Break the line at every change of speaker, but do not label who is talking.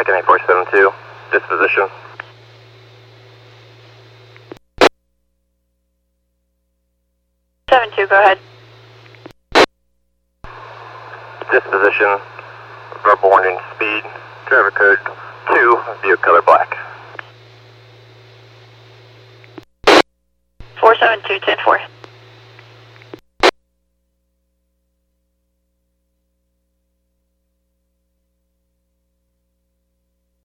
American 8472, disposition.
Seven two, go ahead.
Disposition, verbal warning speed, driver code 2, view color black.
472, 10-4.